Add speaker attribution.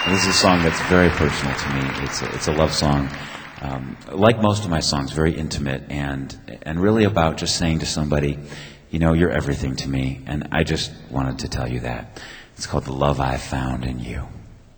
Speaker 1: This is a song that's very personal to me. It's a love song. Like most of my songs, very intimate and really about just saying to somebody, you know, you're everything to me, and I just wanted to tell you that. It's called The Love I Found in You.